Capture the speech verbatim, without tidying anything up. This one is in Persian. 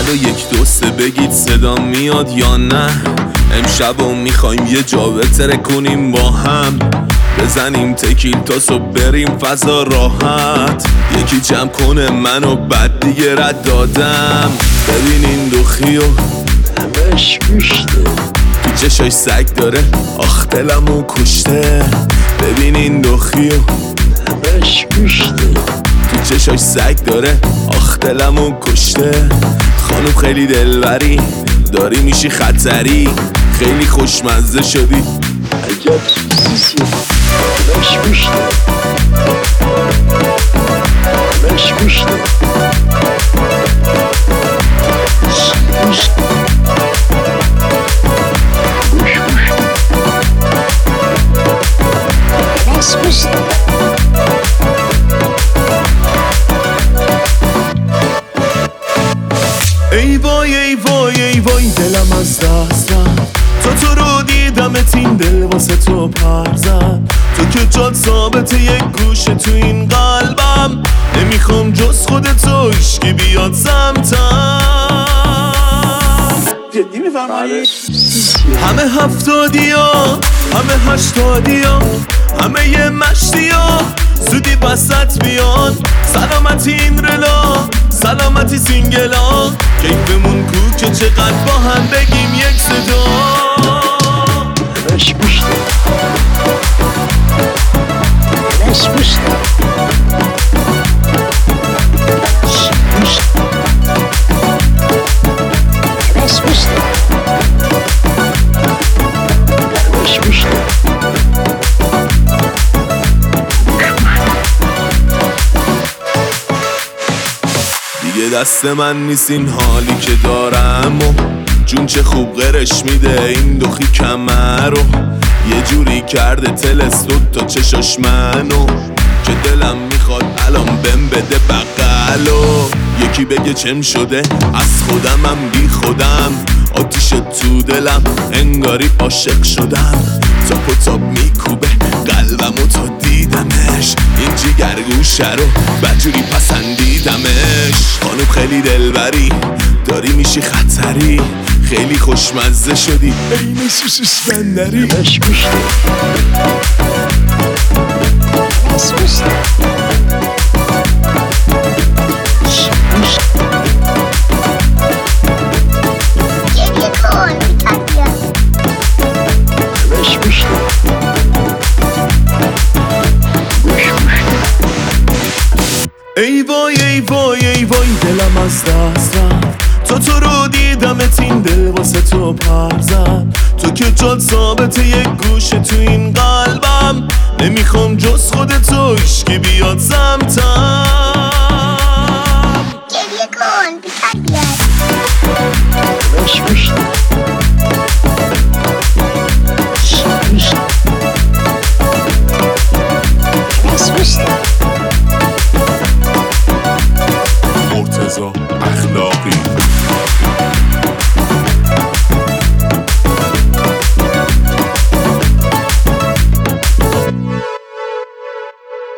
صد و یک دو سه بگید صدا میاد یا نه. امشب و میخوایم یه جا بتره کنیم با هم، بزنیم تکیل تاس و بریم فضا راحت. یکی جمع کنه منو بعد دیگه رد دادم. ببین این دوخی و همش گوشته، تو چشاش سگ داره آخ دلمو کشته. ببین این دوخی و همش گوشته، تو چشاش سگ داره آخ دلمو کشته. خانم خیلی دلبری داری میشی خطری، خیلی خوشمزه شدی عجب سیسی. همش گوشته، همش گوشته، گوشت گوش گوشت همش گوشته. ای وای ای وای ای وای دلم از دست رفت. تو تو رو دیدمت این دل واسه تو پر زد. تو که جات ثابته یک گوشه تو این قلبم. نمیخوام جز خودتو هیچکی بیاد سمتم. جدی میفرمایی؟ همه هفتادی ها، همه هشتادی ها، همه یه مشتی ها زودی وسط بیان. سلامتی این رلا، سلامتی سینگلا، کیفمون کو که چقدر با هم بگیم یک صدا. همش گوشته، همش گوشته، گوشت همش گوشته، همش گوشته. دیگه دست من نیست این حالی که دارم و جون چه خوب قرش میده این دوخی کمر رو. یه جوری کرده تلستو تا چشاش منو که دلم میخواد الان بهم بده بغلو. یکی بگه چم شده از خودمم بی خودم، آتیش تو دلم انگاری عاشق شدم. تاپ و تاپ میکوبه قلبمو تا دیدمش، این جیگرگوشه رو بدجوری پسندیدمش. خانم خیلی دلبری داری میشی خطری، خیلی خوشمزه شدی این سوسوس بندری. همش گوشته، همش گوشته، گوشت همش گوشته، گوش گوشته. ای وای ای وای ای وای دلم از دست رفت. تو تو رو دیدمت این دل واسه تو پر زد. تو که جات ثابته یک گوشه تو این قلبم. نمیخوام جز خودتو هیچکی بیاد سمتم. گریه کن بی تربیت. همش گوشته، گوشت همش گوشته. مرتضی